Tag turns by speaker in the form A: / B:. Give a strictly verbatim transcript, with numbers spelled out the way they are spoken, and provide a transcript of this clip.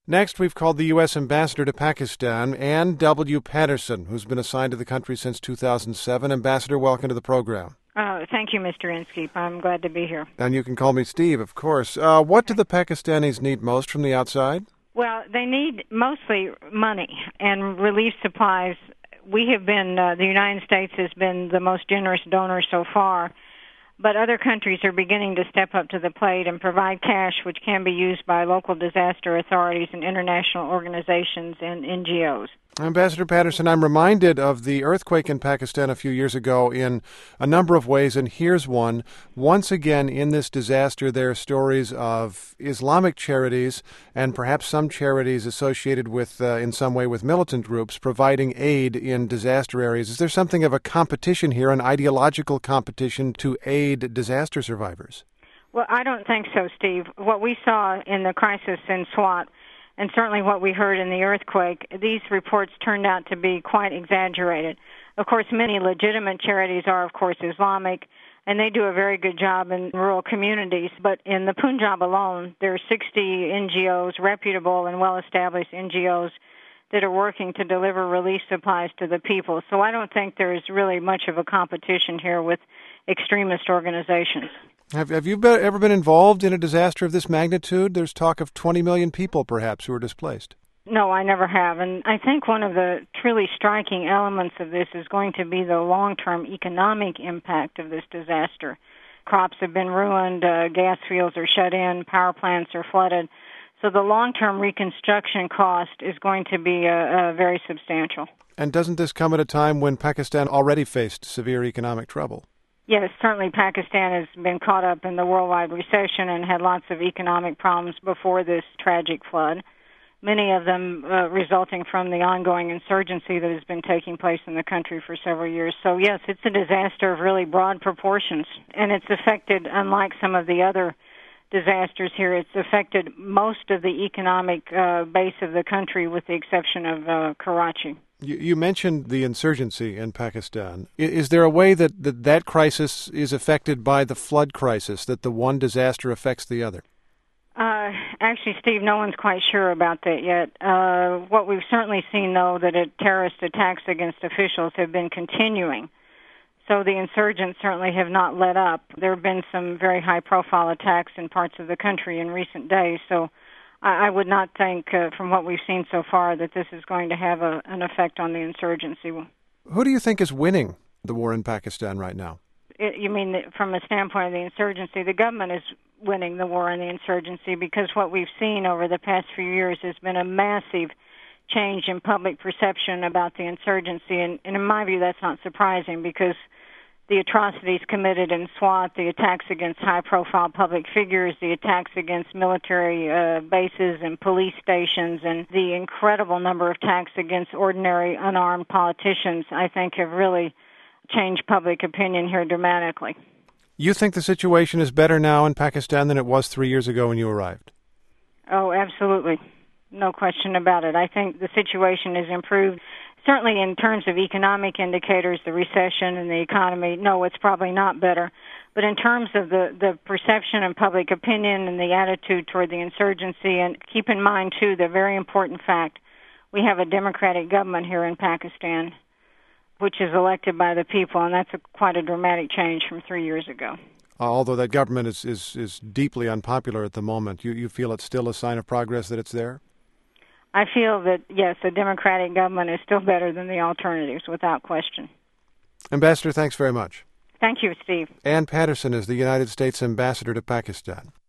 A: Next, we've called the U S Ambassador to Pakistan, Ann W. Patterson, who's been assigned to the country since two thousand seven. Ambassador, welcome to the program.
B: Uh, thank you, Mister Inskeep. I'm glad to be here.
A: And you can call me Steve, of course. Uh, what do the Pakistanis need most from the outside?
B: Well, they need mostly money and relief supplies. We have been, uh, the United States has been the most generous donor so far, but other countries are beginning to step up to the plate and provide cash which can be used by local disaster authorities and international organizations and N G Os.
A: Ambassador Patterson, I'm reminded of the earthquake in Pakistan a few years ago in a number of ways, and here's one. Once again, in this disaster, there are stories of Islamic charities and perhaps some charities associated with, uh, in some way, with militant groups providing aid in disaster areas. Is there something of a competition here, an ideological competition to aid disaster survivors?
B: Well, I don't think so, Steve. What we saw in the crisis in Swat, and certainly what we heard in the earthquake, these reports turned out to be quite exaggerated. Of course, many legitimate charities are, of course, Islamic, and they do a very good job in rural communities. But in the Punjab alone, there are sixty N G Os, reputable and well-established N G Os, that are working to deliver relief supplies to the people. So I don't think there's really much of a competition here with extremist organizations.
A: Have Have you been, ever been involved in a disaster of this magnitude? There's talk of twenty million people, perhaps, who are displaced.
B: No, I never have. And I think one of the truly striking elements of this is going to be the long-term economic impact of this disaster. Crops have been ruined, uh, gas fields are shut in, power plants are flooded. So the long-term reconstruction cost is going to be uh, uh, very substantial.
A: And doesn't this come at a time when Pakistan already faced severe economic trouble?
B: Yes, certainly Pakistan has been caught up in the worldwide recession and had lots of economic problems before this tragic flood, many of them uh, resulting from the ongoing insurgency that has been taking place in the country for several years. So, yes, it's a disaster of really broad proportions, and it's affected, unlike some of the other disasters here, it's affected most of the economic uh, base of the country with the exception of uh, Karachi.
A: You, you mentioned the insurgency in Pakistan. Is, is there a way that, that that crisis is affected by the flood crisis, that the one disaster affects the other?
B: Uh, actually, Steve, no one's quite sure about that yet. Uh, what we've certainly seen, though, that it, terrorist attacks against officials have been continuing. So the insurgents certainly have not let up. There have been some very high-profile attacks in parts of the country in recent days, so I would not think, uh, from what we've seen so far, that this is going to have a, an effect on the insurgency.
A: Who do you think is winning the war in Pakistan right now?
B: It, you mean that from a standpoint of the insurgency? The government is winning the war on the insurgency because what we've seen over the past few years has been a massive change in public perception about the insurgency, and, and in my view that's not surprising because the atrocities committed in Swat, the attacks against high-profile public figures, the attacks against military uh, bases and police stations, and the incredible number of attacks against ordinary unarmed politicians, I think have really changed public opinion here dramatically.
A: You think the situation is better now in Pakistan than it was three years ago when you arrived?
B: Oh, absolutely. No question about it. I think the situation has improved. Certainly in terms of economic indicators, the recession and the economy, no, it's probably not better. But in terms of the, the perception and public opinion and the attitude toward the insurgency, and keep in mind, too, the very important fact, we have a democratic government here in Pakistan, which is elected by the people, and that's a, quite a dramatic change from three years ago.
A: Uh, although that government is, is, is deeply unpopular at the moment, you, you feel it's still a sign of progress that it's there?
B: I feel that, yes, a democratic government is still better than the alternatives, without question.
A: Ambassador, thanks very much.
B: Thank you, Steve.
A: Ann Patterson is the United States Ambassador to Pakistan.